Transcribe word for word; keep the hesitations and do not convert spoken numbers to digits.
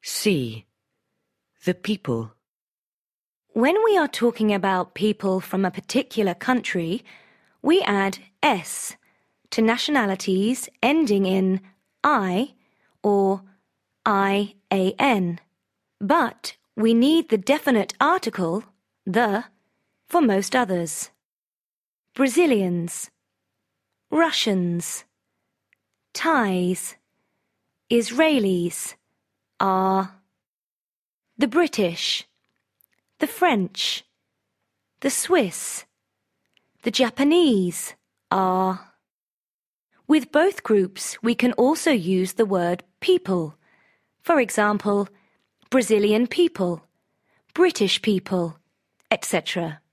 C. The people. When we are talking about people from a particular country, we add S to nationalities ending in I or I A N. But we need the definite article, the, for most others. Brazilians, Russians, Thais, Israelis are the British, the French, the Swiss, the Japanese are. With both groups, we can also use the word people. For example, Brazilian people, British people, et cetera.